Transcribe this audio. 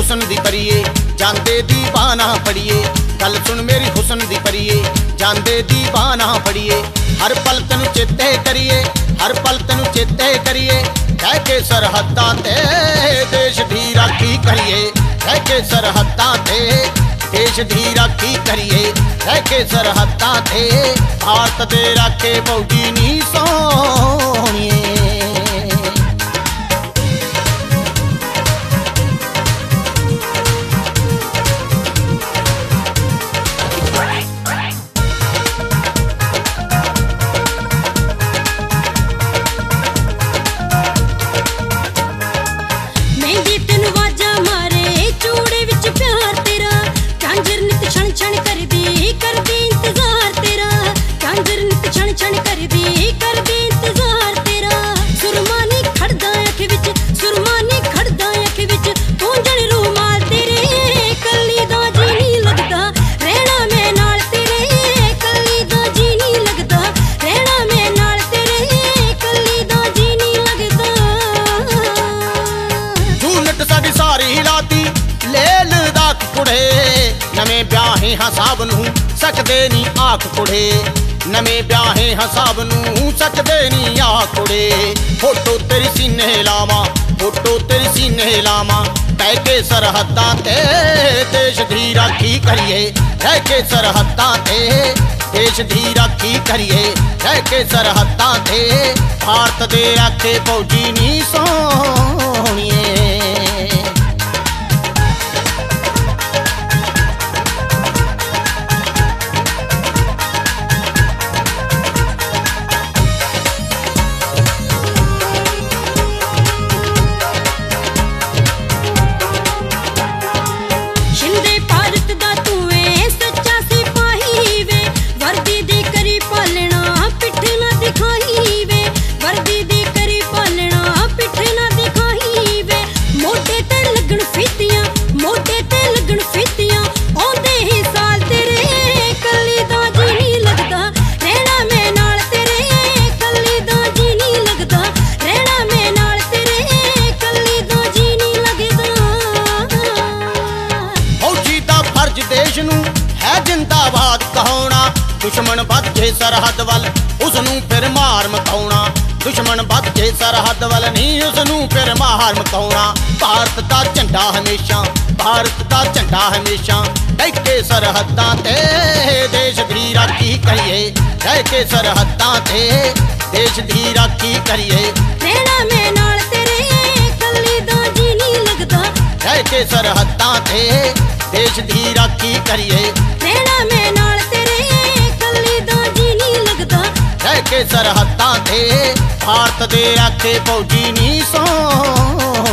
हुसन दी परिए जांदे दीवाना पड़िए। गल सुन मेरी हुसन दी परिए जांदे दीवाना पड़िए। हर पल तेनू चेते करिए, हर पल तेनू चेते करिए। कह के सरहदां ते देश दी राखी करिए, कह के सरहदां ते देश दी राखी करिए। कह के सरहदां ते भारत दे राखे फौजी नी सोहणिए। नवें ब्याहे हाँ साब नूं सकदे नी आख कुड़े, नवें ब्याहे हाँ साब नूं सकदे नी आख कुड़े। फोटो तेरी सीने लावां, फोटो तेरी सीने लावां। कह के सरहदां ते देश दी राखी करिए, कह के सरहदां ते देश दी राखी करिए। कह के सरहदां ते भारत दे राखे फौजी नी सोहणिए। जिंदाबाद कहाउणा दुश्मन भजे सरहद वल उसनू फिर मार मकाउणा। दुश्मन भजे सरहद वल नहीं उसनू फिर मार मकाउणा। भारत दा झंडा हमेशा, भारत दा झंडा हमेशा। कह के सरहदां ते देश दी राखी करिए, कह के सरहदां ते देश दी राखी करिए। रहना मैं नाल तेरे कल्ली दा जी नहीं लगदा। कह के सरहदां ते देश दी राखी करिए। रहना मैं नाल तेरे कल्ली दा जी नहीं लगदा। कह के सरहदां ते भारत दे राखे फौजी नी सोहणिए।